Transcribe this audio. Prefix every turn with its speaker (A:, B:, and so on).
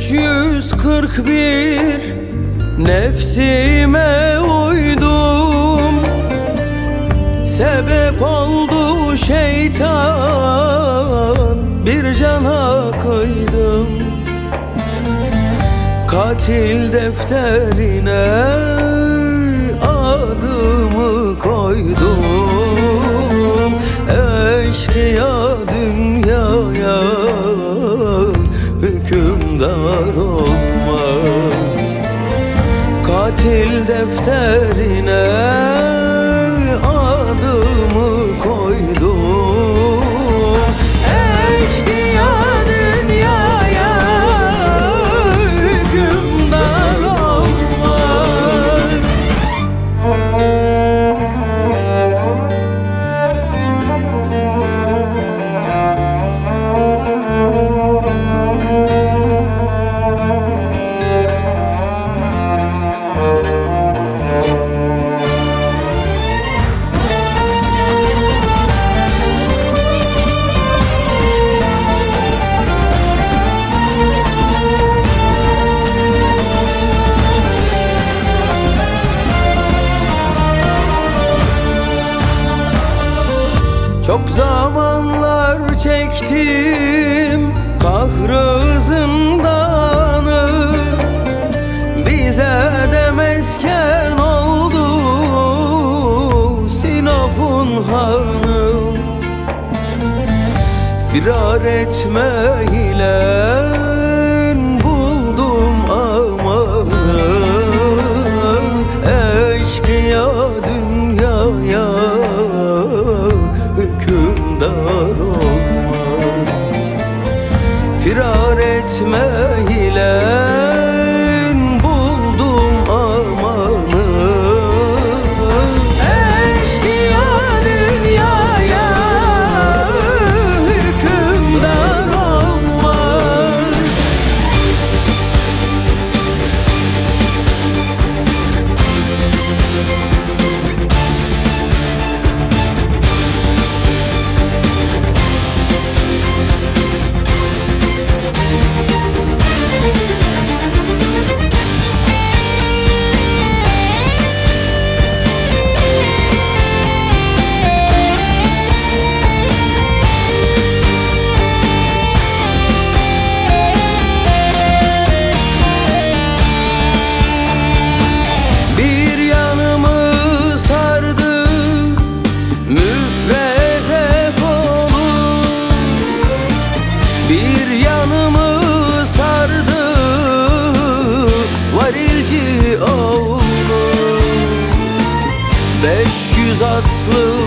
A: 341 nefsime uydum, sebep oldu şeytan, bir cana kıydım. Katil defterine adımı koydum. Eşkıya dünyaya hükümdar olmaz. Katil defterine adımı koydum. Eşkıya dünyaya hükümdar olmaz. Çok zamanlar çektim kahrı zindanı, bize de mesken oldu Sinop'un hanı. Firar etme ile buldum amanı. Eşkıya dünyaya hükümdar olmaz. Firar etme ile buldum amanı. Eşkıya dünyaya hükümdar olmaz. Bir yanımı sardı varilci oğlu, 500 atlı